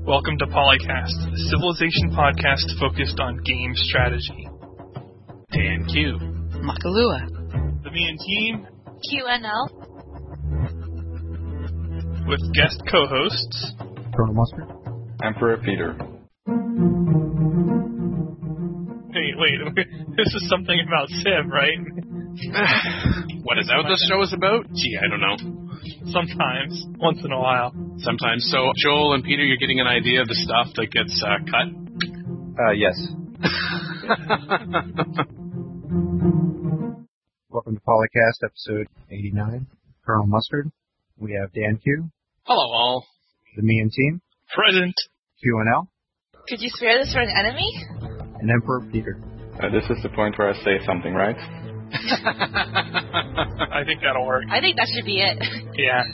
Welcome to Polycast, a Civilization podcast focused on game strategy. Dan Q. Makalua. The Me and Team. QNL. With guest co-hosts. Colonel Mustard. Emperor Peter. Wait. This is something about Civ, right? What is that what this show is about? Gee, I don't know. Sometimes. Once in a while. Sometimes. So, Joel and Peter, you're getting an idea of the stuff that gets cut? Yes. Welcome to Polycast, episode 89. Colonel Mustard. We have Dan Q. Hello, all. The Me and Team. Present. QNL. Could you spare this for an enemy? And Emperor Peter. This is the point where I say something, right? I think that'll work. I think that should be it. Yeah.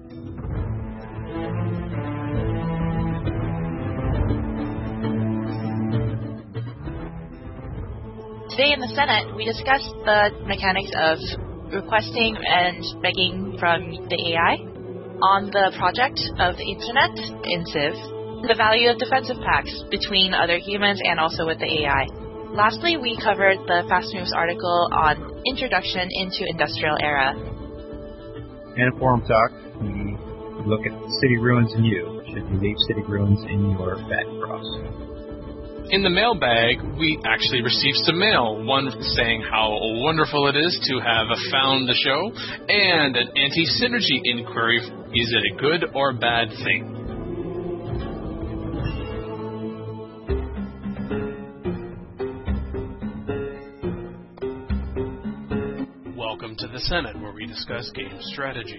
Today in the Senate, we discussed the mechanics of requesting and begging from the AI on the project of the internet in Civ, the value of defensive pacts between other humans and also with the AI. Lastly, we covered the Fast Moves article on Introduction into Industrial Era. And a forum talk, we look at city ruins in you. Should you leave city ruins in your bed cross? In the mailbag, we actually received some mail. One saying how wonderful it is to have found the show, and an anti-synergy inquiry. Is it a good or bad thing? Welcome to the Senate, where we discuss game strategy.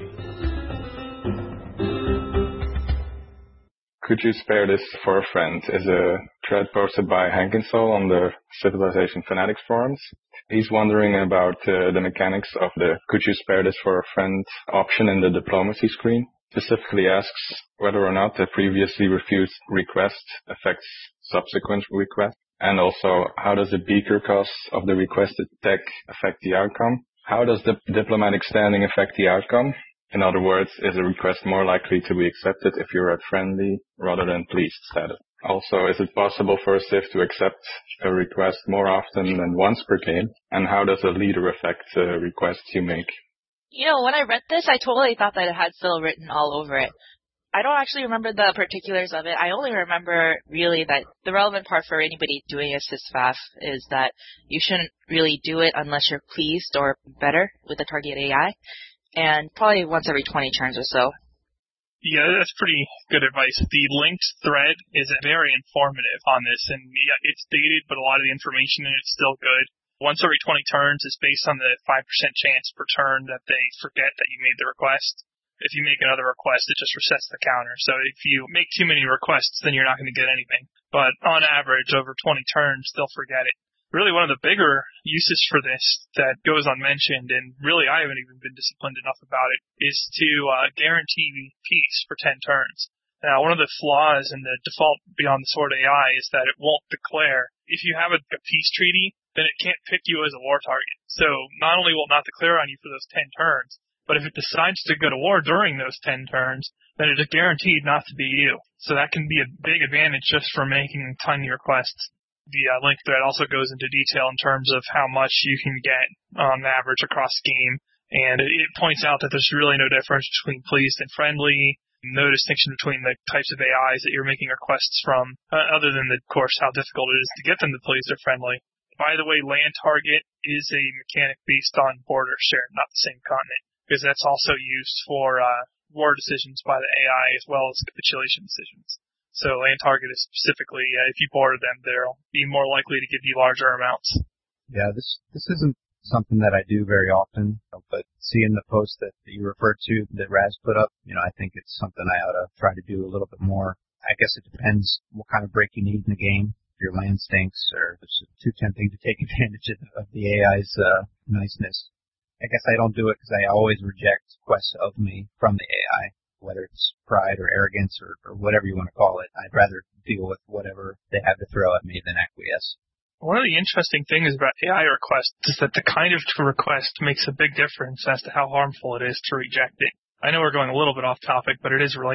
Could you spare this for a friend? Is a thread posted by Hankinsol on the Civilization Fanatics forums. He's wondering about the mechanics of the could you spare this for a friend option in the diplomacy screen. Specifically asks whether or not the previously refused request affects subsequent requests. And also, how does the beaker cost of the requested tech affect the outcome? How does the diplomatic standing affect the outcome? In other words, is a request more likely to be accepted if you're at friendly rather than pleased status? Also, is it possible for a Civ to accept a request more often than once per game? And how does a leader affect the requests you make? You know, when I read this, I totally thought that it had Phil written all over it. I don't actually remember the particulars of it. I only remember really that the relevant part for anybody doing a SysFAF is that you shouldn't really do it unless you're pleased or better with the target AI. And probably once every 20 turns or so. Yeah, that's pretty good advice. The linked thread is very informative on this, and yeah, it's dated, but a lot of the information in it's still good. Once every 20 turns is based on the 5% chance per turn that they forget that you made the request. If you make another request, it just resets the counter. So if you make too many requests, then you're not going to get anything. But on average, over 20 turns, they'll forget it. Really, one of the bigger uses for this that goes unmentioned, and really I haven't even been disciplined enough about it, is to guarantee peace for 10 turns. Now, one of the flaws in the default Beyond the Sword AI is that it won't declare. If you have a peace treaty, then it can't pick you as a war target. So not only will it not declare on you for those 10 turns, but if it decides to go to war during those 10 turns, then it is guaranteed not to be you. So that can be a big advantage just for making tiny requests. The link thread also goes into detail in terms of how much you can get on average across the game. And it points out that there's really no difference between pleased and friendly, no distinction between the types of AIs that you're making requests from, other than, of course, how difficult it is to get them to pleased or friendly. By the way, land target is a mechanic based on border share, not the same continent, because that's also used for war decisions by the AI as well as capitulation decisions. So land target is specifically, if you border them, they'll be more likely to give you larger amounts. Yeah, this isn't something that I do very often, but seeing the post that you referred to that Raz put up, I think it's something I ought to try to do a little bit more. I guess it depends what kind of break you need in the game. If your land stinks or if it's too tempting to take advantage of the AI's niceness. I guess I don't do it because I always reject requests of me from the AI. Whether it's pride or arrogance or whatever you want to call it, I'd rather deal with whatever they have to throw at me than acquiesce. One of the interesting things about AI requests is that the kind of request makes a big difference as to how harmful it is to reject it. I know we're going a little bit off topic, but it is related.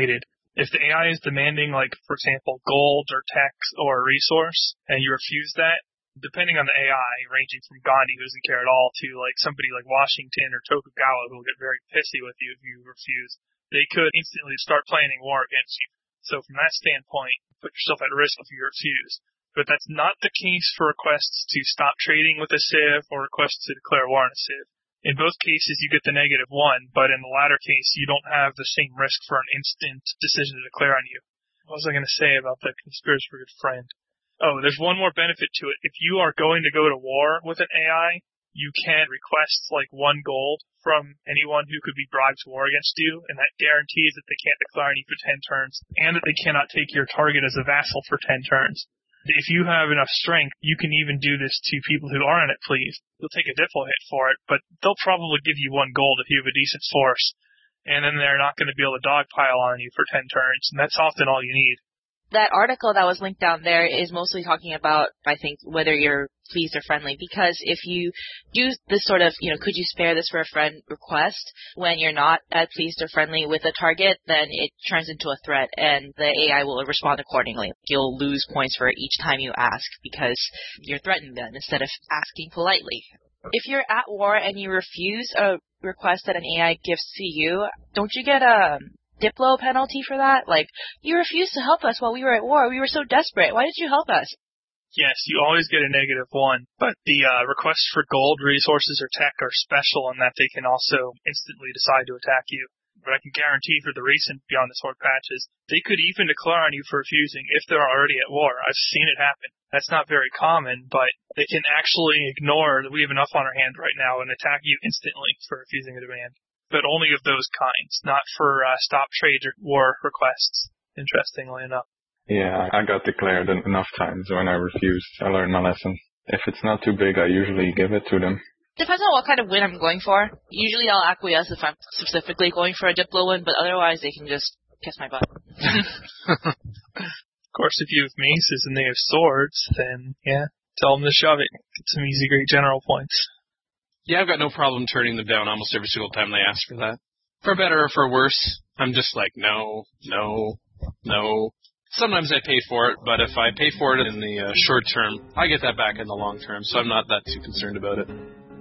If the AI is demanding, like, for example, gold or tech or a resource, and you refuse that, depending on the AI, ranging from Gandhi, who doesn't care at all, to, like, somebody like Washington or Tokugawa, who will get very pissy with you if you refuse, they could instantly start planning war against you. So from that standpoint, put yourself at risk if you refuse. But that's not the case for requests to stop trading with a civ or requests to declare war on a civ. In both cases, you get the -1, but in the latter case, you don't have the same risk for an instant decision to declare on you. What was I going to say about the conspiracy for a good friend? Oh, there's one more benefit to it. If you are going to go to war with an AI, you can request, like, 1 gold from anyone who could be bribed to war against you, and that guarantees that they can't declare on you for 10 turns, and that they cannot take your target as a vassal for 10 turns. If you have enough strength, you can even do this to people who aren't at pleased. You'll take a diplo hit for it, but they'll probably give you 1 gold if you have a decent force, and then they're not going to be able to dogpile on you for 10 turns, and that's often all you need. That article that was linked down there is mostly talking about, I think, whether you're pleased or friendly, because if you do this sort of, could you spare this for a friend request when you're not at pleased or friendly with a target, then it turns into a threat and the AI will respond accordingly. You'll lose points for each time you ask because you're threatening them instead of asking politely. If you're at war and you refuse a request that an AI gives to you, don't you get a Diplo penalty for that? Like, you refused to help us while we were at war. We were so desperate. Why did you help us? Yes, you always get a -1, but the requests for gold, resources, or tech are special in that they can also instantly decide to attack you. But I can guarantee for the recent Beyond the Sword patches, they could even declare on you for refusing if they're already at war. I've seen it happen. That's not very common, but they can actually ignore that we have enough on our hands right now and attack you instantly for refusing a demand. But only of those kinds, not for stop trade or war requests, interestingly enough. Yeah, I got declared enough times when I refused. I learned my lesson. If it's not too big, I usually give it to them. Depends on what kind of win I'm going for. Usually I'll acquiesce if I'm specifically going for a Diplo win, but otherwise they can just kiss my butt. Of course, if you have maces and they have swords, then, yeah, tell them to shove it. Get some easy great general points. Yeah, I've got no problem turning them down almost every single time they ask for that. For better or for worse, I'm just like, no. Sometimes I pay for it, but if I pay for it in the short term, I get that back in the long term, so I'm not that too concerned about it.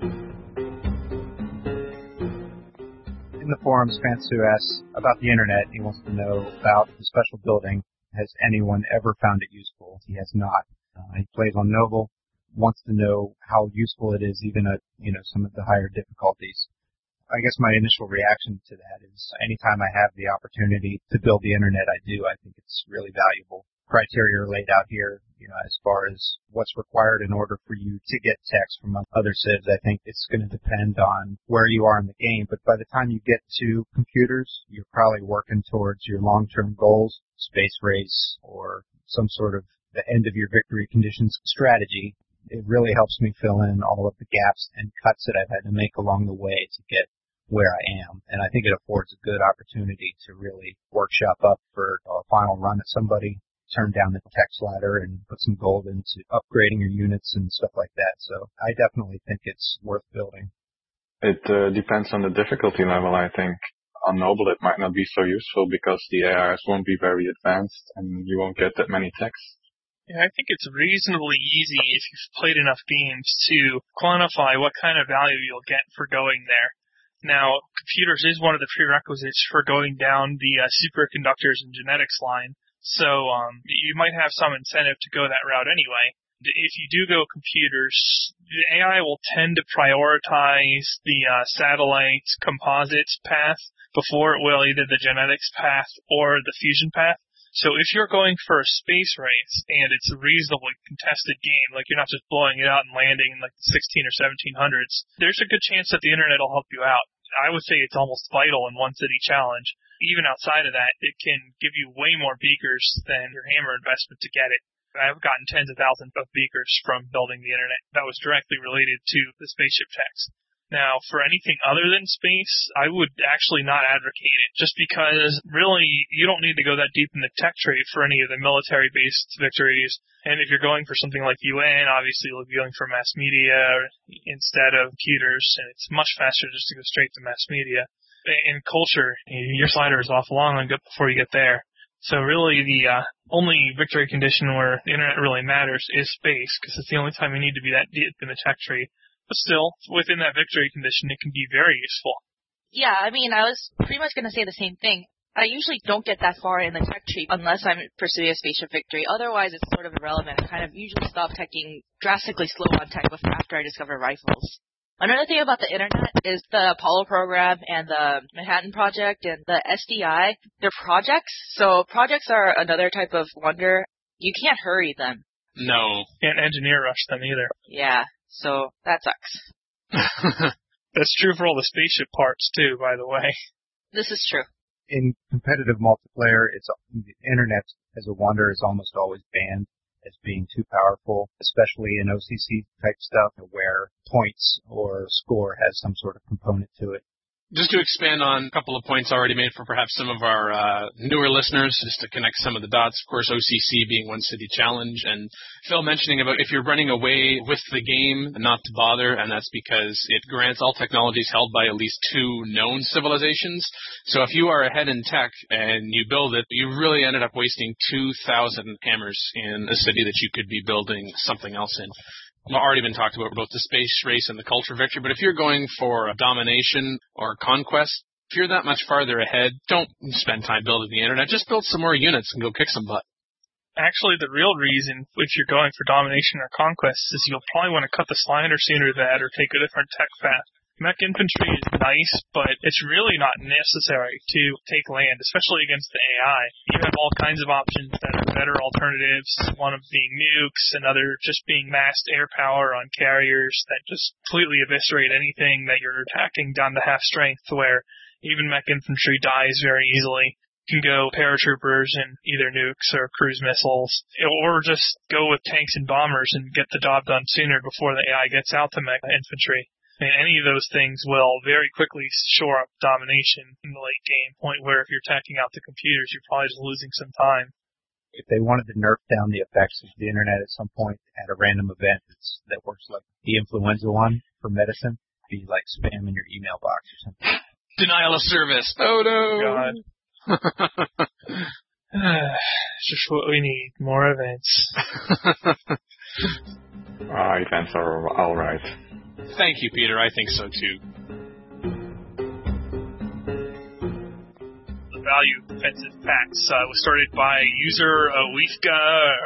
In the forums, Fantsu asks about the internet. He wants to know about the special building. Has anyone ever found it useful? He has not. He plays on Noble. Wants to know how useful it is even at, some of the higher difficulties. I guess my initial reaction to that is anytime I have the opportunity to build the internet, I do. I think it's really valuable. Criteria are laid out here, as far as what's required in order for you to get text from other civs. I think it's going to depend on where you are in the game, but by the time you get to computers, you're probably working towards your long-term goals, space race, or some sort of the end of your victory conditions strategy. It really helps me fill in all of the gaps and cuts that I've had to make along the way to get where I am. And I think it affords a good opportunity to really workshop up for a final run at somebody, turn down the text ladder and put some gold into upgrading your units and stuff like that. So I definitely think it's worth building. It depends on the difficulty level, I think. On Noble, it might not be so useful because the AIs won't be very advanced and you won't get that many texts. Yeah, I think it's reasonably easy if you've played enough games to quantify what kind of value you'll get for going there. Now, computers is one of the prerequisites for going down the superconductors and genetics line, so you might have some incentive to go that route anyway. If you do go computers, the AI will tend to prioritize the satellite composites path before it will either the genetics path or the fusion path. So if you're going for a space race and it's a reasonably contested game, like you're not just blowing it out and landing in like the 16 or 1700s, there's a good chance that the internet will help you out. I would say it's almost vital in one city challenge. Even outside of that, it can give you way more beakers than your hammer investment to get it. I've gotten tens of thousands of beakers from building the internet. That was directly related to the spaceship text. Now, for anything other than space, I would actually not advocate it, just because really you don't need to go that deep in the tech trade for any of the military-based victories. And if you're going for something like UN, obviously you'll be going for mass media instead of computers, and it's much faster just to go straight to mass media. In culture, your slider is off long and good before you get there. So really the only victory condition where the internet really matters is space, because it's the only time you need to be that deep in the tech tree. But still, within that victory condition, it can be very useful. Yeah, I mean, I was pretty much going to say the same thing. I usually don't get that far in the tech tree unless I'm pursuing a spaceship victory. Otherwise, it's sort of irrelevant. I kind of usually stop teching drastically slow on tech after I discover rifles. Another thing about the internet is the Apollo program and the Manhattan Project and the SDI. They're projects, so projects are another type of wonder. You can't hurry them. No. Can't engineer rush them either. Yeah, so that sucks. That's true for all the spaceship parts too, by the way. This is true. In competitive multiplayer, the internet as a wonder is almost always banned as being too powerful, especially in OCC type stuff where points or score has some sort of component to it. Just to expand on a couple of points already made for perhaps some of our newer listeners, just to connect some of the dots, of course, OCC being One City Challenge, and Phil mentioning about if you're running away with the game, not to bother, and that's because it grants all technologies held by at least 2 known civilizations. So if you are ahead in tech and you build it, you really ended up wasting 2,000 hammers in a city that you could be building something else in. Already been talked about both the space race and the culture victory, but if you're going for a domination or conquest, if you're that much farther ahead, don't spend time building the internet. Just build some more units and go kick some butt. Actually, the real reason, if you're going for domination or conquest, is you'll probably want to cut the slider sooner than that or take a different tech path. Mech infantry is nice, but it's really not necessary to take land, especially against the AI. You have all kinds of options that are better alternatives, one of being nukes, another just being massed air power on carriers that just completely eviscerate anything that you're attacking down to half strength, where even mech infantry dies very easily. You can go paratroopers and either nukes or cruise missiles, or just go with tanks and bombers and get the job done sooner before the AI gets out to mech infantry. I mean, any of those things will very quickly shore up domination in the late game, point where if you're attacking out the computers, you're probably just losing some time. If they wanted to nerf down the effects of the internet at some point at a random event that works like the influenza one for medicine, be like spam in your email box or something. Denial of service. Oh no! God. It's just what we need. More events. Events are alright. Thank you, Peter. I think so, too. The value of defensive packs was started by user Awifka,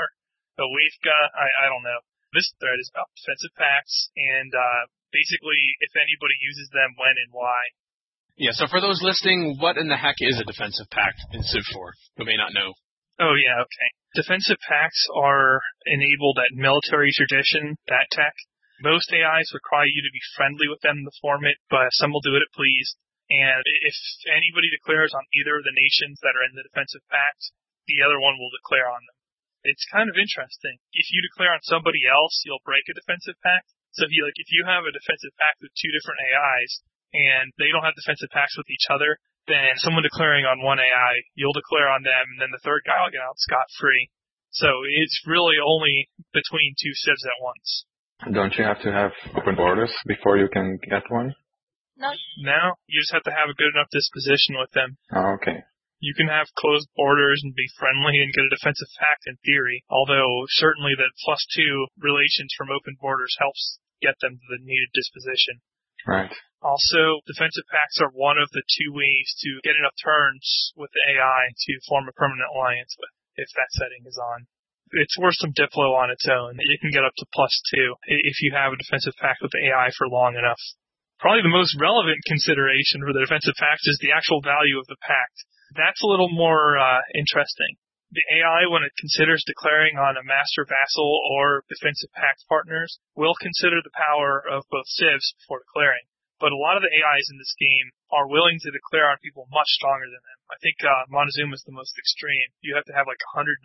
I don't know. This thread is about defensive packs, and basically if anybody uses them, when and why. Yeah, so for those listening, what in the heck is a defensive pact in Civ 4, who may not know? Oh, yeah, okay. Defensive pacts are enabled at military tradition, that tech. Most AIs require you to be friendly with them to form it, but some will do it at please. And if anybody declares on either of the nations that are in the defensive pact, the other one will declare on them. It's kind of interesting. If you declare on somebody else, you'll break a defensive pact. So if you have a defensive pact with 2 different AIs, and they don't have defensive pacts with each other, then someone declaring on one AI, you'll declare on them, and then the third guy will get out scot-free. So it's really only between 2 civs at once. Don't you have to have open borders before you can get one? No, you just have to have a good enough disposition with them. Oh, okay. You can have closed borders and be friendly and get a defensive pact in theory, although certainly the +2 relations from open borders helps get them to the needed disposition. Right. Also, defensive pacts are one of the 2 ways to get enough turns with the AI to form a permanent alliance with, if that setting is on. It's worth some Diplo on its own. You can get up to +2 if you have a defensive pact with the AI for long enough. Probably the most relevant consideration for the defensive pact is the actual value of the pact. That's a little more interesting. The AI, when it considers declaring on a master vassal or defensive pact partners, will consider the power of both civs before declaring. But a lot of the AIs in this game are willing to declare on people much stronger than them. I think Montezuma is the most extreme. You have to have like 195%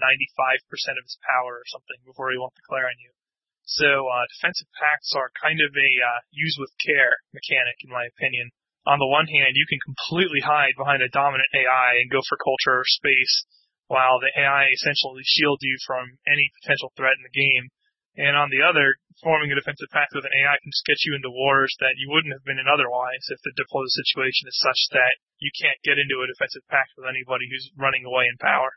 of his power or something before he won't declare on you. So defensive pacts are kind of a use with care mechanic, in my opinion. On the one hand, you can completely hide behind a dominant AI and go for culture or space, while the AI essentially shields you from any potential threat in the game. And on the other, forming a defensive pact with an AI can just get you into wars that you wouldn't have been in otherwise if the diplomacy situation is such that you can't get into a defensive pact with anybody who's running away in power.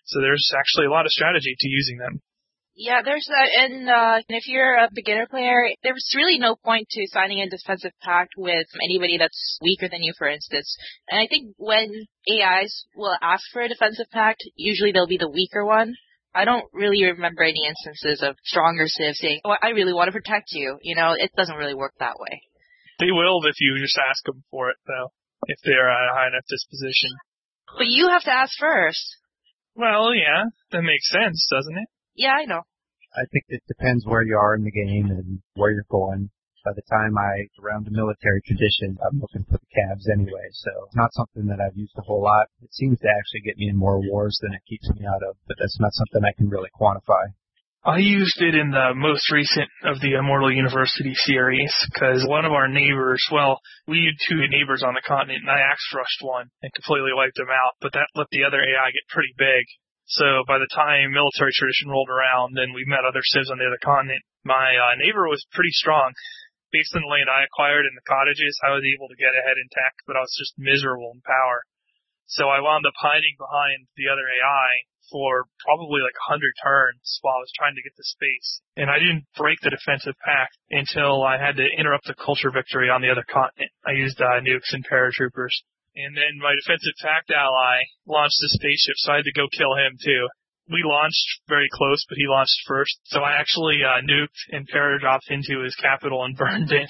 So there's actually a lot of strategy to using them. Yeah, there's that, and if you're a beginner player, there's really no point to signing a defensive pact with anybody that's weaker than you, for instance. And I think when AIs will ask for a defensive pact, usually they'll be the weaker one. I don't really remember any instances of stronger civs saying, "Oh, I really want to protect you." You know, it doesn't really work that way. They will if you just ask them for it, though, if they're at a high enough disposition. But you have to ask first. Well, yeah, that makes sense, doesn't it? Yeah, I know. I think it depends where you are in the game and where you're going. By the time around the military tradition, I'm looking for the cabs anyway, so it's not something that I've used a whole lot. It seems to actually get me in more wars than it keeps me out of, but that's not something I can really quantify. I used it in the most recent of the Immortal University series, because one of our neighbors, we had two neighbors on the continent, and I axe rushed one and completely wiped them out, but that let the other AI get pretty big. So by the time military tradition rolled around and we met other civs on the other continent, my neighbor was pretty strong. Based on the land I acquired in the cottages, I was able to get ahead in tech, but I was just miserable in power. So I wound up hiding behind the other AI for probably like 100 turns while I was trying to get to space. And I didn't break the defensive pact until I had to interrupt the culture victory on the other continent. I used nukes and paratroopers. And then my defensive pact ally launched a spaceship, so I had to go kill him too. We launched very close, but he launched first. So I actually nuked and paradropped into his capital and burned it.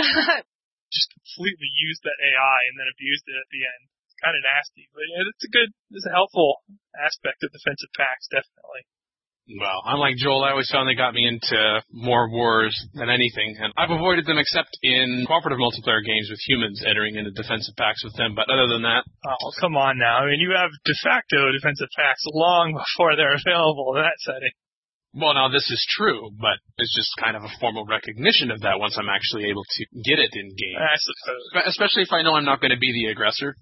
Just completely used that AI and then abused it at the end. Kind of nasty, but yeah, it's a helpful aspect of defensive pacts, definitely. Well, unlike Joel, I always found they got me into more wars than anything, and I've avoided them except in cooperative multiplayer games with humans entering into defensive pacts with them, but other than that... Oh, come on now. I mean, you have de facto defensive pacts long before they're available in that setting. Well, now this is true, but it's just kind of a formal recognition of that once I'm actually able to get it in game. I suppose. Especially if I know I'm not going to be the aggressor.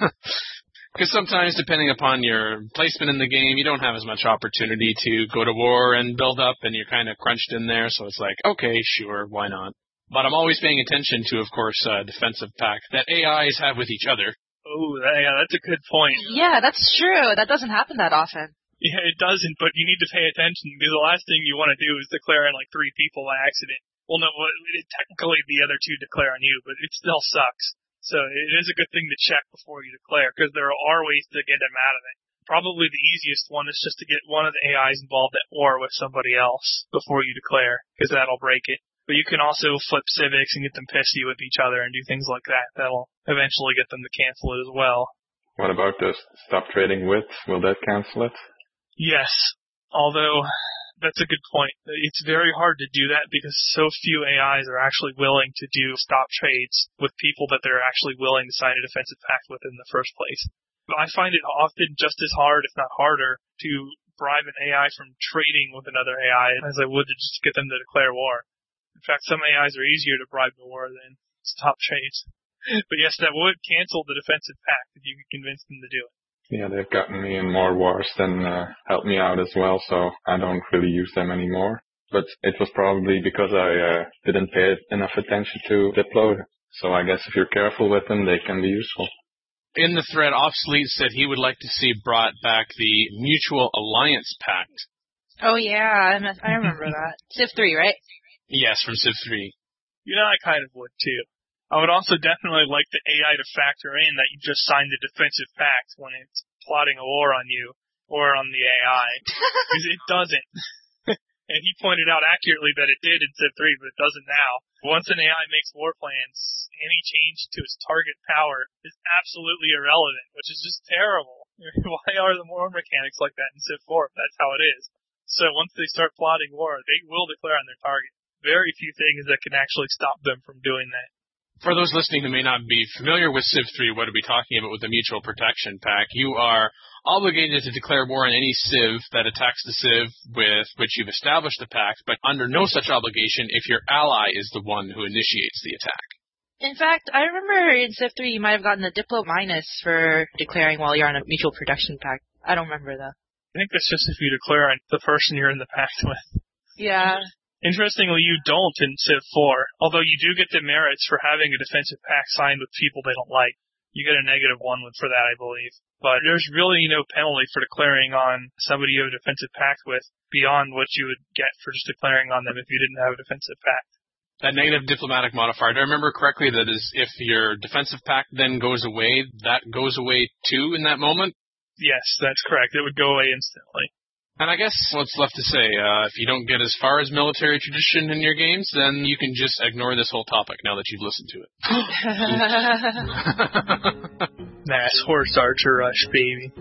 Because sometimes, depending upon your placement in the game, you don't have as much opportunity to go to war and build up, and you're kind of crunched in there, so it's like, okay, sure, why not? But I'm always paying attention to, of course, defensive pact that AIs have with each other. Oh, yeah, that's a good point. Yeah, that's true. That doesn't happen that often. Yeah, it doesn't, but you need to pay attention, because the last thing you want to do is declare on like 3 people by accident. Well, no, technically the other 2 declare on you, but it still sucks. So it is a good thing to check before you declare, because there are ways to get them out of it. Probably the easiest one is just to get one of the AIs involved at war with somebody else before you declare, because that'll break it. But you can also flip civics and get them pissy with each other and do things like that. That'll eventually get them to cancel it as well. What about the stop trading with? Will that cancel it? Yes, although that's a good point. It's very hard to do that because so few AIs are actually willing to do stop trades with people that they're actually willing to sign a defensive pact with in the first place. I find it often just as hard, if not harder, to bribe an AI from trading with another AI as I would to just get them to declare war. In fact, some AIs are easier to bribe to war than stop trades. But yes, that would cancel the defensive pact if you could convince them to do it. Yeah, they've gotten me in more wars than helped me out as well, so I don't really use them anymore. But it was probably because I didn't pay enough attention to Diplo, so I guess if you're careful with them, they can be useful. In the thread, Obsolete said he would like to see brought back the Mutual Alliance Pact. Oh yeah, I remember that. Civ 3, right? Yes, from Civ 3. You know, I kind of would too. I would also definitely like the AI to factor in that you just signed a defensive pact when it's plotting a war on you or on the AI. Because it doesn't. And he pointed out accurately that it did in Civ 3, but it doesn't now. Once an AI makes war plans, any change to its target power is absolutely irrelevant, which is just terrible. Why are the war mechanics like that in Civ 4 if that's how it is? So once they start plotting war, they will declare on their target. Very few things that can actually stop them from doing that. For those listening who may not be familiar with Civ 3, what are we talking about with the Mutual Protection Pact? You are obligated to declare war on any civ that attacks the civ with which you've established the pact, but under no such obligation if your ally is the one who initiates the attack. In fact, I remember in Civ 3 you might have gotten a Diplo minus for declaring while you're on a Mutual Protection Pact. I don't remember though. I think that's just if you declare on the person you're in the pact with. Yeah. Interestingly, you don't in Civ 4, although you do get the merits for having a defensive pact signed with people they don't like. You get a -1 for that, I believe. But there's really no penalty for declaring on somebody you have a defensive pact with beyond what you would get for just declaring on them if you didn't have a defensive pact. That negative diplomatic modifier, do I remember correctly that is if your defensive pact then goes away, that goes away too in that moment? Yes, that's correct. It would go away instantly. And I guess what's left to say, if you don't get as far as military tradition in your games, then you can just ignore this whole topic now that you've listened to it. Mass horse archer rush, baby.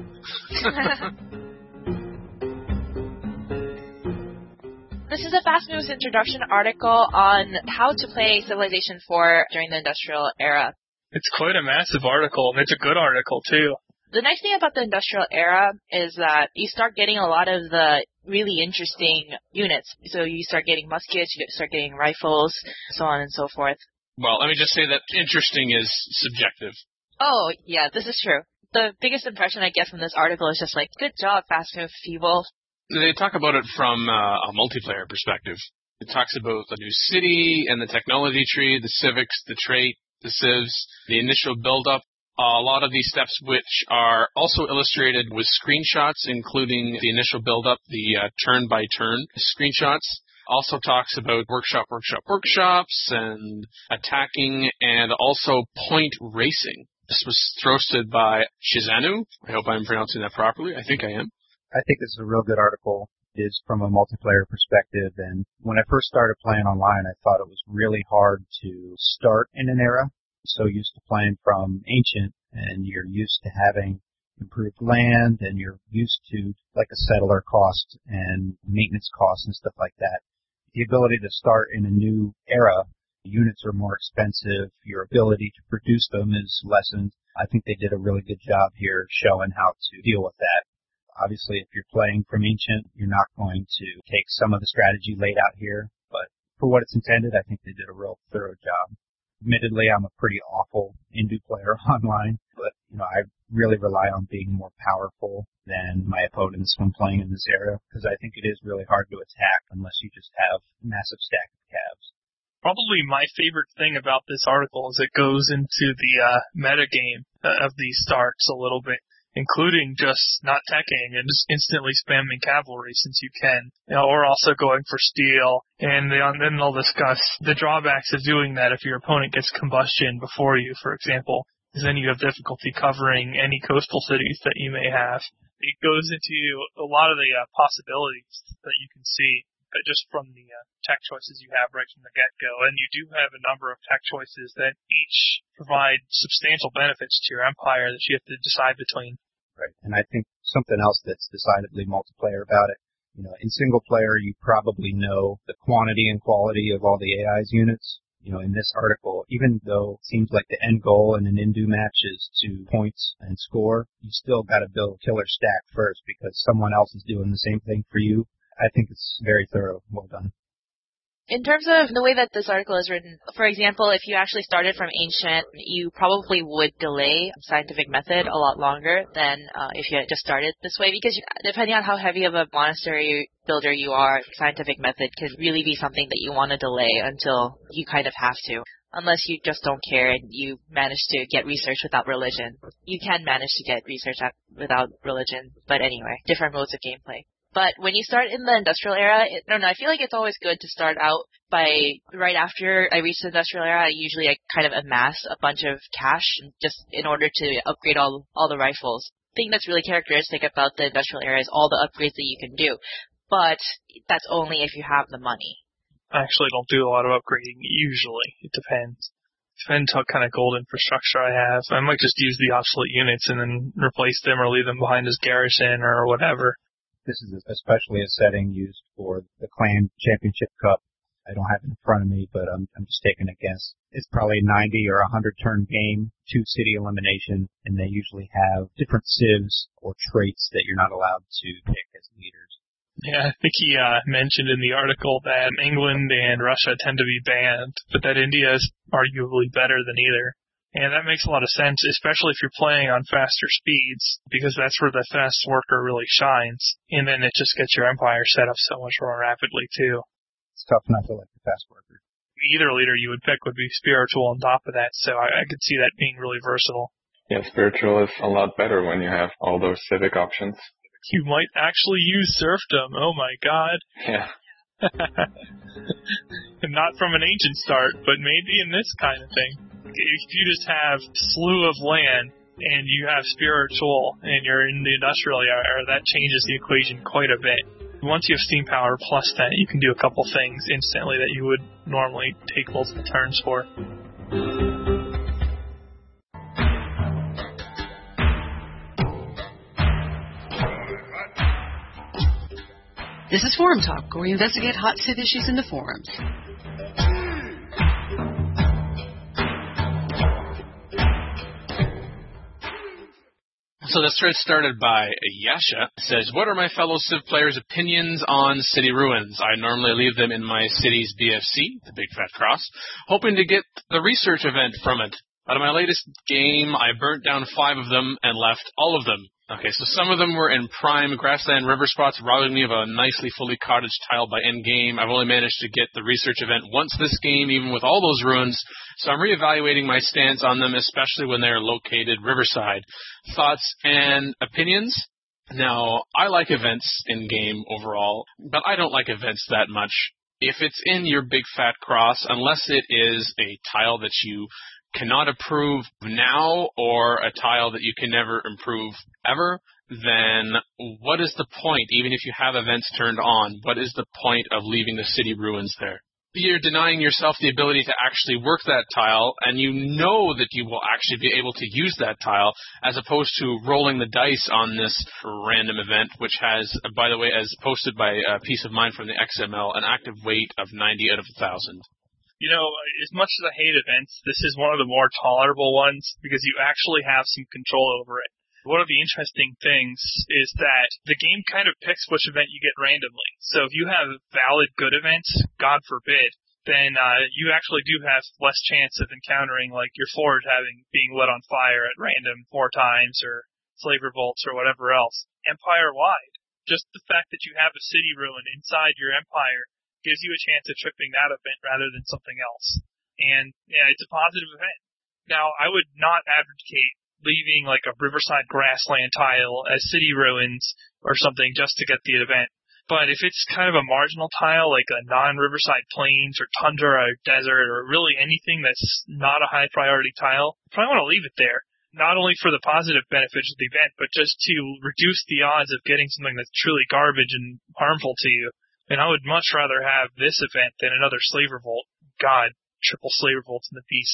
This is a Fast Moves introduction article on how to play Civilization 4 during the Industrial Era. It's quite a massive article, and it's a good article, too. The nice thing about the Industrial Era is that you start getting a lot of the really interesting units. So you start getting muskets, you start getting rifles, so on and so forth. Well, let me just say that interesting is subjective. Oh, yeah, this is true. The biggest impression I get from this article is just like, good job, Fast Move Feeble. They talk about it from a multiplayer perspective. It talks about the new city and the technology tree, the civics, the trait, the civs, the initial build-up. A lot of these steps which are also illustrated with screenshots, including the initial build-up, the turn-by-turn screenshots. Also talks about workshops, and attacking, and also point racing. This was roasted by Shizanu. I hope I'm pronouncing that properly. I think I am. I think this is a real good article. It is from a multiplayer perspective, and when I first started playing online, I thought it was really hard to start in an era. So used to playing from ancient, and you're used to having improved land, and you're used to like a settler cost and maintenance costs and stuff like that. The ability to start in a new era, units are more expensive, your ability to produce them is lessened. I think they did a really good job here showing how to deal with that. Obviously, if you're playing from ancient, you're not going to take some of the strategy laid out here, but for what it's intended, I think they did a real thorough job. Admittedly, I'm a pretty awful Indu player online, but I really rely on being more powerful than my opponents when playing in this era, because I think it is really hard to attack unless you just have a massive stack of cabs. Probably my favorite thing about this article is it goes into the metagame of these starts a little bit, including just not teching and just instantly spamming cavalry since you can, or also going for steel. And then they'll discuss the drawbacks of doing that if your opponent gets combustion before you, for example, because then you have difficulty covering any coastal cities that you may have. It goes into a lot of the possibilities that you can see just from the tech choices you have right from the get-go. And you do have a number of tech choices that each provide substantial benefits to your empire that you have to decide between. Right. And I think something else that's decidedly multiplayer about it, in single player, you probably know the quantity and quality of all the AI's units. In this article, even though it seems like the end goal in an Indu match is to points and score, you still got to build a killer stack first because someone else is doing the same thing for you. I think it's very thorough. Well done. In terms of the way that this article is written, for example, if you actually started from ancient, you probably would delay scientific method a lot longer than if you had just started this way, because depending on how heavy of a monastery builder you are, scientific method can really be something that you want to delay until you kind of have to. Unless you just don't care and you manage to get research without religion. You can manage to get research without religion, but anyway, different modes of gameplay. But when you start in the industrial era, I feel like it's always good to start out by, right after I reach the industrial era, I kind of amass a bunch of cash just in order to upgrade all the rifles. The thing that's really characteristic about the industrial era is all the upgrades that you can do. But that's only if you have the money. I actually don't do a lot of upgrading, usually. It depends. Depends what kind of gold infrastructure I have. I might just use the obsolete units and then replace them or leave them behind as garrison or whatever. This is especially a setting used for the Clan Championship Cup. I don't have it in front of me, but I'm just taking a guess. It's probably a 90 or 100 turn game, 2 city elimination, and they usually have different civs or traits that you're not allowed to pick as leaders. Yeah, I think he mentioned in the article that England and Russia tend to be banned, but that India is arguably better than either. And that makes a lot of sense, especially if you're playing on faster speeds, because that's where the fast worker really shines. And then it just gets your empire set up so much more rapidly, too. It's tough not to like the fast worker. Either leader you would pick would be spiritual on top of that, so I could see that being really versatile. Yeah, spiritual is a lot better when you have all those civic options. You might actually use serfdom. Oh my god. Yeah. Not from an ancient start, but maybe in this kind of thing. If you just have slew of land and you have spiritual and you're in the industrial era, that changes the equation quite a bit. Once you have steam power plus that, you can do a couple things instantly that you would normally take multiple turns for. This is Forum Talk, where we investigate hot civ issues in the forums. So this thread started by Yasha. It says, what are my fellow Civ players' opinions on City Ruins? I normally leave them in my city's BFC, the Big Fat Cross, hoping to get the research event from it. Out of my latest game, I burnt down 5 of them and left all of them. Okay, so some of them were in prime grassland river spots, robbing me of a nicely fully cottage tile by endgame. I've only managed to get the research event once this game, even with all those ruins, so I'm reevaluating my stance on them, especially when they're located riverside. Thoughts and opinions? Now, I like events in game overall, but I don't like events that much. If it's in your Big Fat Cross, unless it is a tile that you cannot approve now or a tile that you can never improve ever, then what is the point, even if you have events turned on, what is the point of leaving the city ruins there? You're denying yourself the ability to actually work that tile, and you know that you will actually be able to use that tile, as opposed to rolling the dice on this random event, which has, by the way, as posted by Peace of Mind from the XML, an active weight of 90 out of 1,000. You know, as much as I hate events, this is one of the more tolerable ones because you actually have some control over it. One of the interesting things is that the game kind of picks which event you get randomly. So if you have valid good events, God forbid, then you actually do have less chance of encountering like your forge being lit on fire at random 4 times or slave revolts or whatever else. Empire-wide, just the fact that you have a city ruin inside your empire gives you a chance of tripping that event rather than something else. And yeah, it's a positive event. Now, I would not advocate leaving like a riverside grassland tile as city ruins or something just to get the event. But if it's kind of a marginal tile, like a non-riverside plains or tundra or desert or really anything that's not a high priority tile, you probably want to leave it there. Not only for the positive benefits of the event, but just to reduce the odds of getting something that's truly garbage and harmful to you. And I would much rather have this event than another slave revolt. God, triple slave revolts in the BC.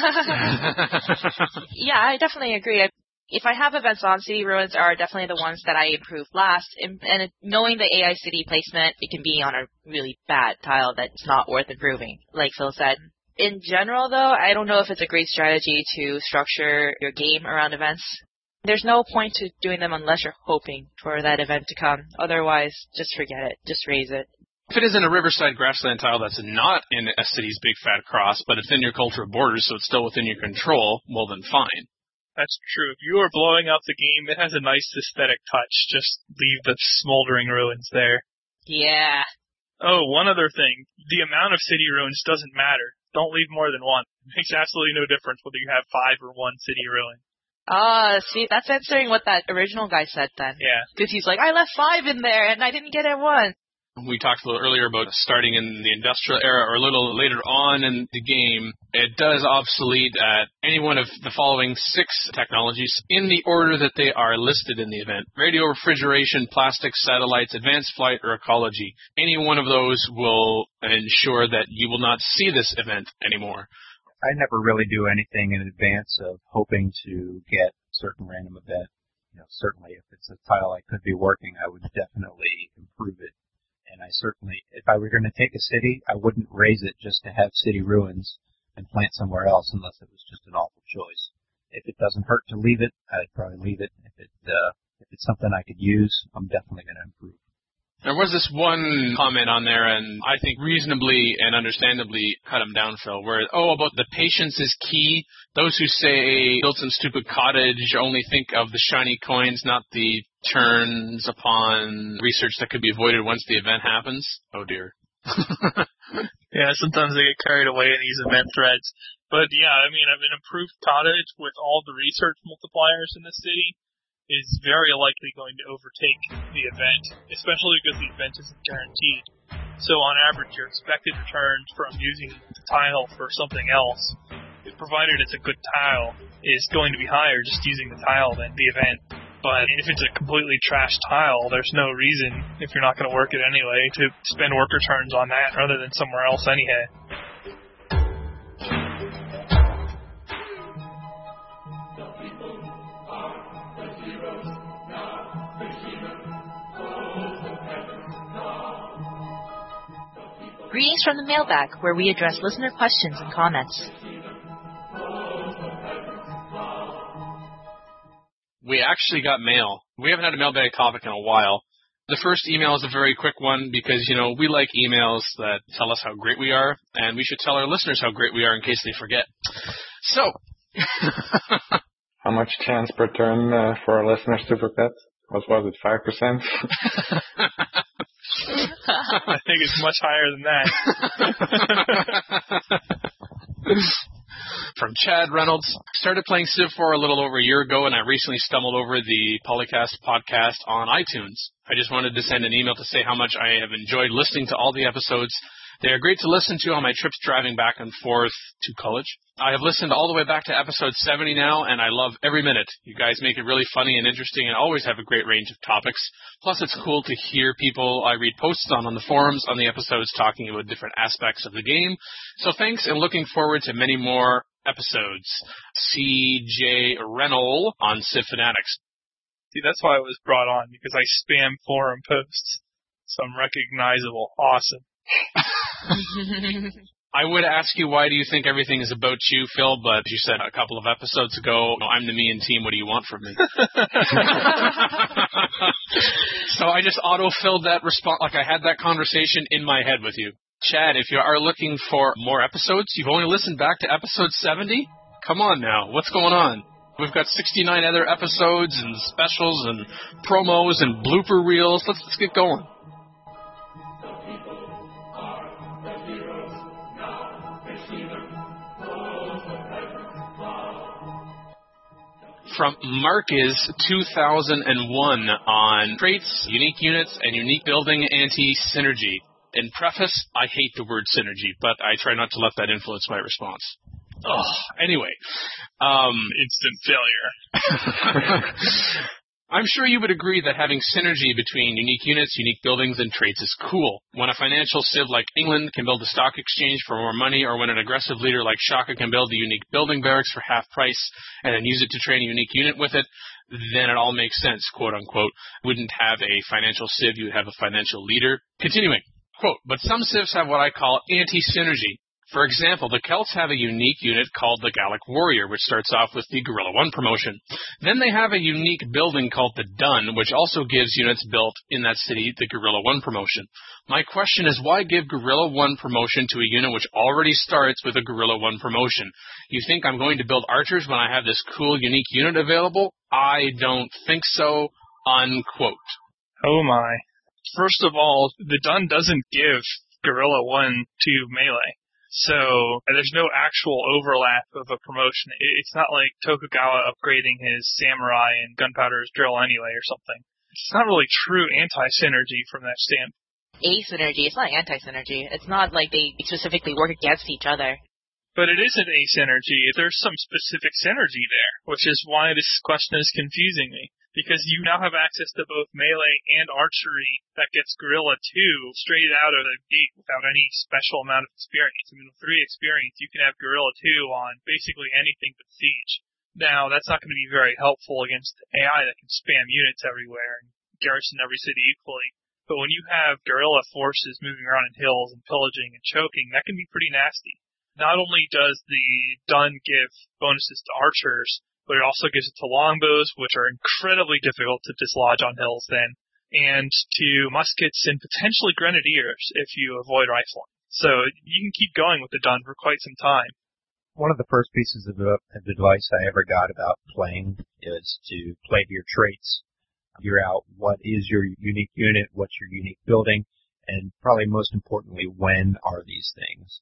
Yeah, I definitely agree. If I have events on, city ruins are definitely the ones that I improve last. And knowing the AI city placement, it can be on a really bad tile that's not worth improving, like Phil said. In general, though, I don't know if it's a great strategy to structure your game around events. There's no point to doing them unless you're hoping for that event to come. Otherwise, just forget it. Just raise it. If it is in a riverside grassland tile that's not in a city's Big Fat Cross, but it's in your cultural borders, so it's still within your control, well then fine. That's true. If you are blowing up the game, it has a nice aesthetic touch. Just leave the smoldering ruins there. Yeah. Oh, one other thing. The amount of city ruins doesn't matter. Don't leave more than 1. It makes absolutely no difference whether you have 5 or 1 city ruin. See, that's answering what that original guy said then. Yeah. Because he's like, I left 5 in there and I didn't get it 1. We talked a little earlier about starting in the industrial era or a little later on in the game. It does obsolete any one of the following 6 technologies in the order that they are listed in the event. Radio, refrigeration, plastics, satellites, advanced flight, or ecology. Any one of those will ensure that you will not see this event anymore. I never really do anything in advance of hoping to get a certain random event. You know, certainly if it's a tile I could be working, I would definitely improve it. And I certainly, if I were going to take a city, I wouldn't raise it just to have city ruins and plant somewhere else unless it was just an awful choice. If it doesn't hurt to leave it, I'd probably leave it. If it's something I could use, I'm definitely going to improve. There was this one comment on there, and I think reasonably and understandably cut him down, Phil, where, about the patience is key. Those who say, build some stupid cottage, only think of the shiny coins, not the turns upon research that could be avoided once the event happens. Oh, dear. Yeah, sometimes they get carried away in these event threads. But yeah, I mean, an improved cottage with all the research multipliers in the city is very likely going to overtake the event, especially because the event isn't guaranteed. So on average, your expected returns from using the tile for something else, provided it's a good tile, is going to be higher just using the tile than the event. But if it's a completely trash tile, there's no reason, if you're not going to work it anyway, to spend work returns on that rather than somewhere else anyhow. Greetings from the mailbag, where we address listener questions and comments. We actually got mail. We haven't had a mailbag topic in a while. The first email is a very quick one because, we like emails that tell us how great we are, and we should tell our listeners how great we are in case they forget. So. How much chance per turn for our listeners to forget? What was it, 5%? I think it's much higher than that. From Chad Reynolds. Started playing Civ 4 a little over a year ago, and I recently stumbled over the Polycast podcast on iTunes. I just wanted to send an email to say how much I have enjoyed listening to all the episodes. They are great to listen to on my trips driving back and forth to college. I have listened all the way back to episode 70 now, and I love every minute. You guys make it really funny and interesting and always have a great range of topics. Plus, it's cool to hear people I read posts on the forums on the episodes talking about different aspects of the game. So thanks, and looking forward to many more episodes. C.J. Reynolds on Civ Fanatics. See, that's why I was brought on, because I spam forum posts. So I'm recognizable. Awesome. I would ask you, why do you think everything is about you, Phil? But you said a couple of episodes ago, I'm the me and team, what do you want from me? So I just auto-filled that response, like I had that conversation in my head with you. Chad, if you are looking for more episodes, you've only listened back to episode 70? Come on now, what's going on? We've got 69 other episodes and specials and promos and blooper reels. Let's get going. From Marcus 2001 on traits, unique units, and unique building anti-synergy. In preface, I hate the word synergy, but I try not to let that influence my response. Anyway. Instant failure. I'm sure you would agree that having synergy between unique units, unique buildings, and traits is cool. When a financial civ like England can build a stock exchange for more money, or when an aggressive leader like Shaka can build a unique building barracks for half price and then use it to train a unique unit with it, then it all makes sense, quote unquote. Wouldn't have a financial civ, you would have a financial leader. Continuing, quote, but some civs have what I call anti-synergy. For example, the Celts have a unique unit called the Gallic Warrior, which starts off with the Guerrilla 1 promotion. Then they have a unique building called the Dun, which also gives units built in that city the Guerrilla 1 promotion. My question is, why give Guerrilla 1 promotion to a unit which already starts with a Guerrilla 1 promotion? You think I'm going to build archers when I have this cool unique unit available? I don't think so, unquote. Oh my. First of all, the Dun doesn't give Guerrilla 1 to melee. So there's no actual overlap of a promotion. It's not like Tokugawa upgrading his samurai and gunpowder's drill anyway or something. It's not really true anti-synergy from that standpoint. Asynergy. It's not anti-synergy. It's not like they specifically work against each other. But it isn't asynergy. There's some specific synergy there, which is why this question is confusing me. Because you now have access to both melee and archery that gets Guerrilla 2 straight out of the gate without any special amount of experience. I mean, with 3 experience, you can have Guerrilla 2 on basically anything but Siege. Now, that's not going to be very helpful against AI that can spam units everywhere and garrison every city equally. But when you have guerrilla forces moving around in hills and pillaging and choking, that can be pretty nasty. Not only does the Dun give bonuses to archers, but it also gives it to longbows, which are incredibly difficult to dislodge on hills then, and to muskets and potentially grenadiers if you avoid rifling. So you can keep going with the Dun for quite some time. One of the first pieces of advice I ever got about playing is to play to your traits. Figure out what is your unique unit, what's your unique building, and probably most importantly, when are these things.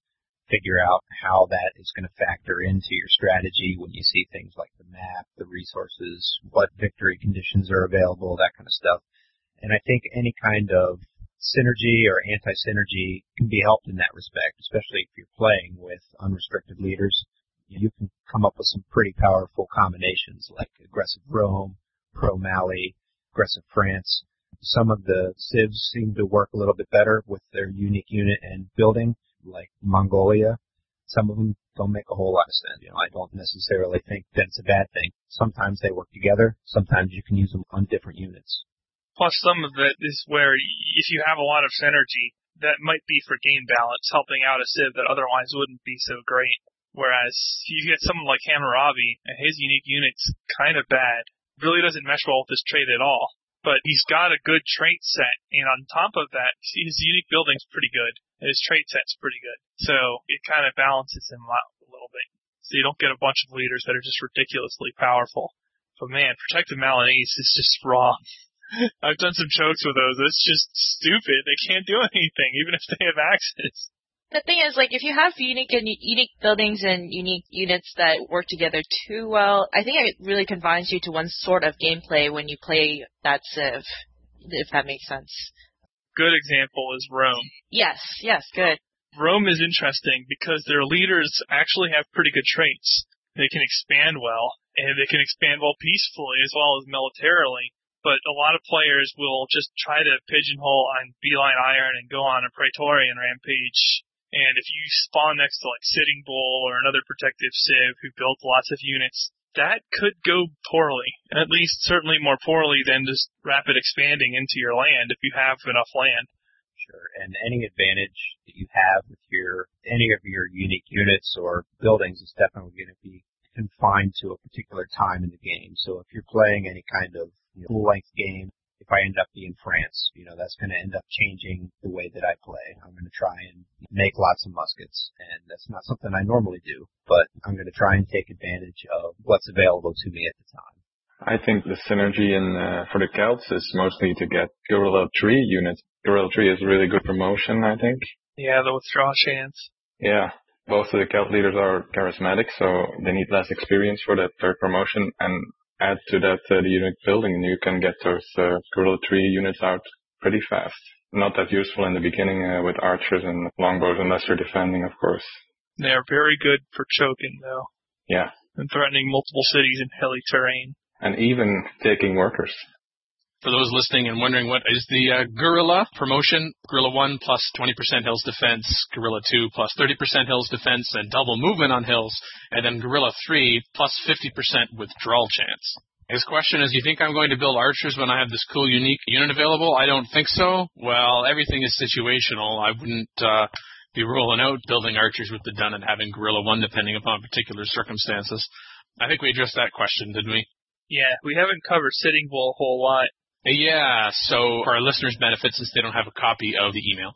figure out how that is going to factor into your strategy when you see things like the map, the resources, what victory conditions are available, that kind of stuff. And I think any kind of synergy or anti-synergy can be helped in that respect, especially if you're playing with unrestricted leaders. You can come up with some pretty powerful combinations like aggressive Rome, pro-Mali, aggressive France. Some of the civs seem to work a little bit better with their unique unit and building, like Mongolia. Some of them don't make a whole lot of sense. I don't necessarily think that's a bad thing. Sometimes they work together. Sometimes you can use them on different units. Plus, some of it is where if you have a lot of synergy, that might be for game balance, helping out a civ that otherwise wouldn't be so great. Whereas you get someone like Hammurabi, and his unique unit's kind of bad. Really doesn't mesh well with his trait at all. But he's got a good trait set, and on top of that, his unique building's pretty good, and his trait set's pretty good. So it kind of balances him out a little bit. So you don't get a bunch of leaders that are just ridiculously powerful. But man, Protective Malinese is just wrong. I've done some chokes with those. It's just stupid. They can't do anything, even if they have axes. The thing is, if you have unique buildings and unique units that work together too well, I think it really confines you to one sort of gameplay when you play that civ, if that makes sense. Good example is Rome. Yes, good. Rome is interesting because their leaders actually have pretty good traits. They can expand well, and they can expand well peacefully as well as militarily. But a lot of players will just try to pigeonhole on Beeline Iron and go on a Praetorian rampage. And if you spawn next to Sitting Bull or another protective civ who built lots of units, that could go poorly. At least certainly more poorly than just rapid expanding into your land if you have enough land. Sure. And any advantage that you have with any of your unique units or buildings is definitely going to be confined to a particular time in the game. So if you're playing any kind of full-length game, if I end up being France, that's going to end up changing the way that I play. I'm going to try and make lots of muskets, and that's not something I normally do, but I'm going to try and take advantage of what's available to me at the time. I think the synergy for the Celts is mostly to get Guerrilla 3 units. Guerrilla 3 is really good promotion, I think. Yeah, the withdraw chance. Yeah. Both of the Celt leaders are charismatic, so they need less experience for that third promotion, and add to that the unique building, and you can get those Guerrilla 3 units out pretty fast. Not that useful in the beginning with archers and longbows unless you're defending, of course. They are very good for choking, though. Yeah. And threatening multiple cities in hilly terrain. And even taking workers. For those listening and wondering what is the Guerrilla promotion, Guerrilla 1 plus 20% hills defense, Guerrilla 2 plus 30% hills defense, and double movement on hills, and then Guerrilla 3 plus 50% withdrawal chance. His question is, you think I'm going to build archers when I have this cool unique unit available? I don't think so. Well, everything is situational. I wouldn't be ruling out building archers with the Dun and having Guerrilla 1 depending upon particular circumstances. I think we addressed that question, didn't we? Yeah, we haven't covered Sitting Bull a whole lot. Yeah, so for our listeners' benefit, since they don't have a copy of the email.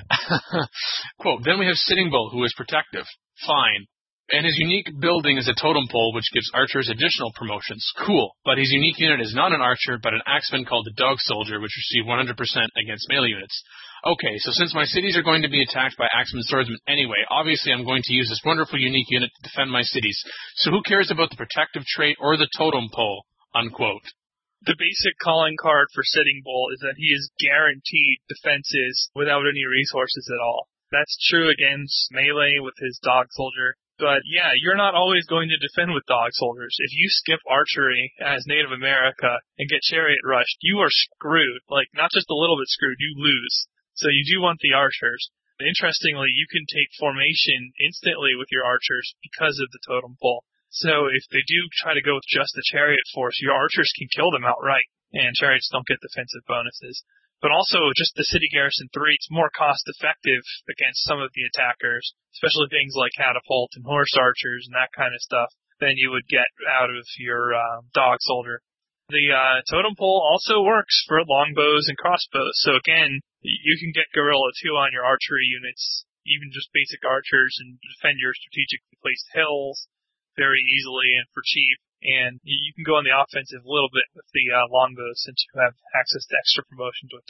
Quote, then we have Sitting Bull, who is protective. Fine. And his unique building is a totem pole, which gives archers additional promotions. Cool. But his unique unit is not an archer, but an axeman called the Dog Soldier, which receive 100% against melee units. Okay, so since my cities are going to be attacked by axeman swordsmen anyway, obviously I'm going to use this wonderful unique unit to defend my cities. So who cares about the protective trait or the totem pole? Unquote. The basic calling card for Sitting Bull is that he is guaranteed defenses without any resources at all. That's true against melee with his Dog Soldier. But yeah, you're not always going to defend with Dog Soldiers. If you skip archery as Native America and get chariot rushed, you are screwed. Not just a little bit screwed, you lose. So you do want the archers. Interestingly, you can take formation instantly with your archers because of the totem pole. So if they do try to go with just the chariot force, your archers can kill them outright, and chariots don't get defensive bonuses. But also, just the city garrison 3, it's more cost-effective against some of the attackers, especially things like catapult and horse archers and that kind of stuff, than you would get out of your Dog Soldier. The totem pole also works for longbows and crossbows. So again, you can get Guerrilla 2 on your archery units, even just basic archers, and defend your strategically placed hills very easily and for cheap. And you can go on the offensive a little bit with the longbows since you have access to extra promotions with them.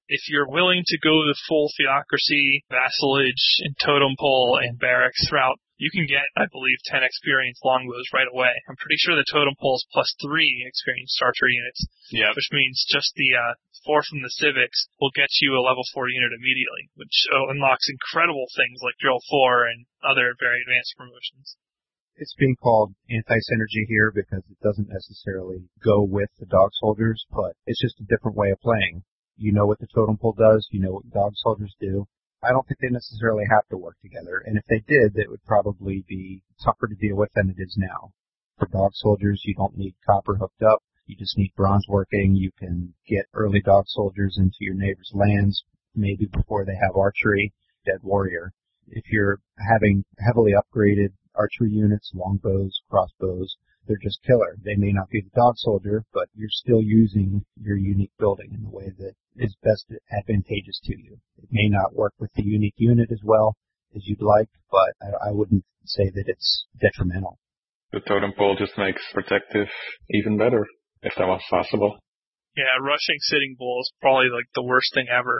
If you're willing to go the full theocracy, vassalage, and totem pole and barracks route, you can get, I believe, 10 experienced longbows right away. I'm pretty sure the totem pole is plus 3 experienced archer units, which means just the 4 from the civics will get you a level 4 unit immediately, which unlocks incredible things like drill 4 and other very advanced promotions. It's being called anti-synergy here because it doesn't necessarily go with the dog soldiers, but it's just a different way of playing. You know what the totem pole does, you know what dog soldiers do. I don't think they necessarily have to work together, and if they did, it would probably be tougher to deal with than it is now. For dog soldiers, you don't need copper hooked up, you just need bronze working. You can get early dog soldiers into your neighbor's lands, maybe before they have archery, dead warrior. If you're having heavily upgraded archery units, longbows, crossbows, they're just killer. They may not be the dog soldier, but you're still using your unique building in the way that is best advantageous to you. It may not work with the unique unit as well as you'd like, but I wouldn't say that it's detrimental. The totem pole just makes protective even better, if that was possible. Yeah, rushing Sitting Bull is probably like the worst thing ever.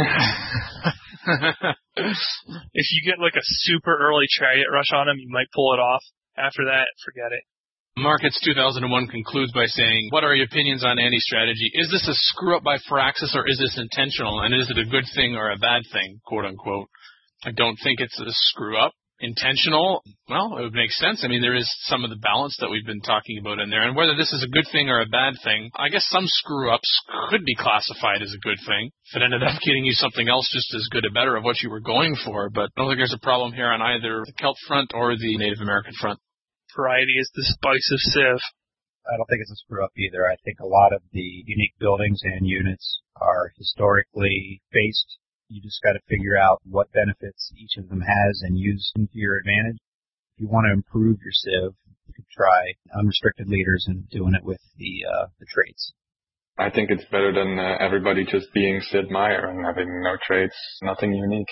If you get like a super early chariot rush on him, you might pull it off. After that, forget it. Markets 2001 concludes by saying, what are your opinions on Andy's strategy? Is this a screw-up by Firaxis, or is this intentional? And is it a good thing or a bad thing, quote-unquote? I don't think it's a screw-up. Intentional? Well, it would make sense. I mean, there is some of the balance that we've been talking about in there. And whether this is a good thing or a bad thing, I guess some screw-ups could be classified as a good thing. If it ended up getting you something else just as good or better of what you were going for. But I don't think there's a problem here on either the Celt front or the Native American front. Variety is the spice of Civ. I don't think it's a screw-up either. I think a lot of the unique buildings and units are historically based. You just got to figure out what benefits each of them has and use them to your advantage. If you want to improve your Civ, you could try unrestricted leaders and doing it with the traits. I think it's better than everybody just being Sid Meier and having no traits, nothing unique.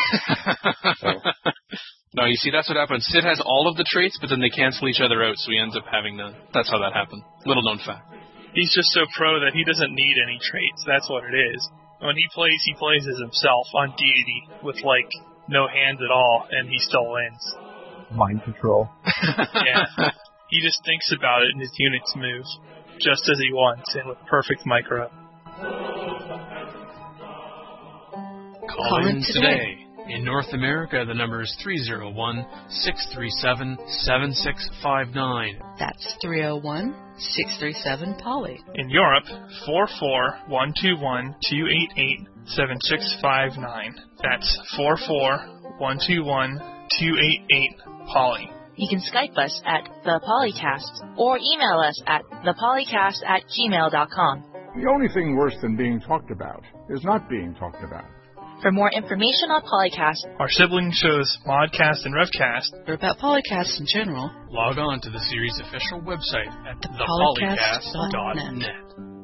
No, you see, that's what happens. Sid has all of the traits, but then they cancel each other out, so he ends up having none. That's how that happened. Little known fact. He's just so pro that he doesn't need any traits. That's what it is. When he plays as himself on deity with, like, no hands at all, and he still wins. Mind control. Yeah. He just thinks about it, and his units move just as he wants, and with perfect micro. Call in today. In North America, the number is 301-637-7659. That's 301-637-POLY. In Europe, 44121-288-7659. That's 44121-288-POLY. You can Skype us at The Polycast or email us at thepolycast@gmail.com. The only thing worse than being talked about is not being talked about. For more information on Polycast, our sibling shows Modcast and Revcast, or about Polycast in general, log on to the series' official website at thepolycast.net.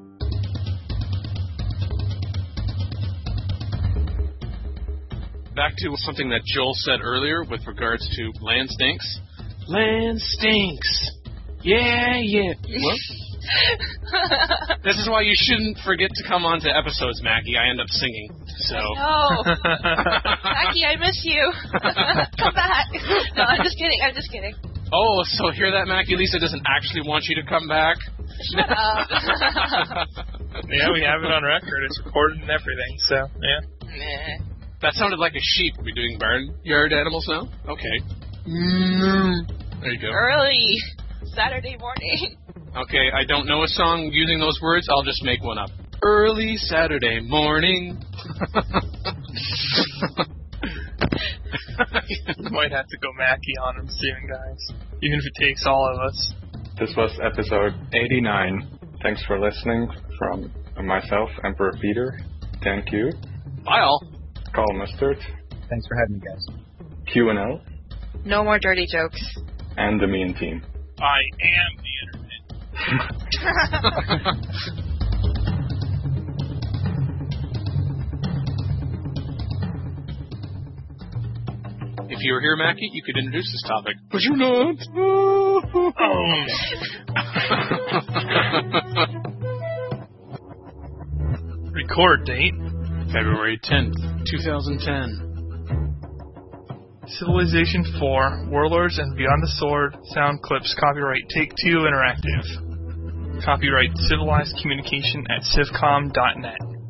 Back to something that Joel said earlier with regards to land stinks. Land stinks. Yeah. What? This is why you shouldn't forget to come on to episodes, Mackie. I end up singing. So. Oh, Mackie, I miss you. Come back. No, I'm just kidding. Oh, so hear that, Mackie? Lisa doesn't actually want you to come back. Shut up. Yeah, we have it on record. It's recorded and everything. So yeah. Nah. That sounded like a sheep. Are we doing barnyard animals now? Okay. There you go. Early Saturday morning. Okay, I don't know a song using those words. I'll just make one up. Early Saturday morning. You might have to go Mackie on him soon, guys. Even if it takes all of us. This was episode 89. Thanks for listening from myself, Emperor Peter. Thank you. Bye all. Carl Mustard. Thanks for having me, guys. Q&L. No more dirty jokes. And the mean team. I am the internet. If you were here, Mackie, you could introduce this topic. But you're not. Record date February 10th, 2010. Civilization 4, Warlords and Beyond the Sword, sound clips, copyright Take-Two Interactive. Copyright Civilized Communication at civcom.net.